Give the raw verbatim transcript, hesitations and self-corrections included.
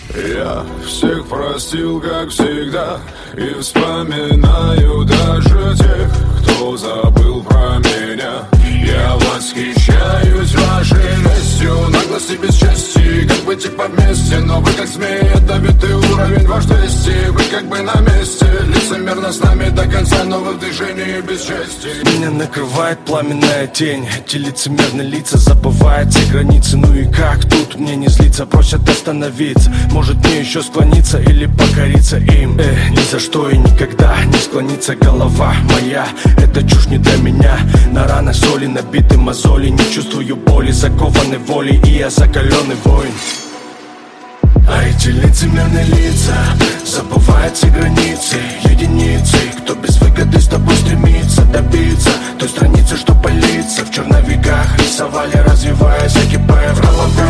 Я всех простил, как всегда, и вспоминаю даже тех, кто забыл про меня. Я восхищаюсь вашей местью, наглости без чести. Как бы типа вместе, но вы как змеи, ядовитый уровень ваш двести. Вы как бы на месте, лицемерно с нами до конца, но вы в движении без чести. Меня накрывает пламенная тень, эти лицемерные лица забывают все границы. Ну и как тут мне не злиться, просят остановиться. Может мне еще склониться или покориться им? Э, ни за что и никогда не склонится голова моя. Это чушь не для меня. На ранах соли набиты мозоли, не чувствую боли, закованы волей, и я закаленный воин. А эти лицемерные лица забывают все границы. Единицы, кто без выгоды с тобой стремится добиться той страницы, что палится. В черновиках рисовали, развиваясь, закипая в голове.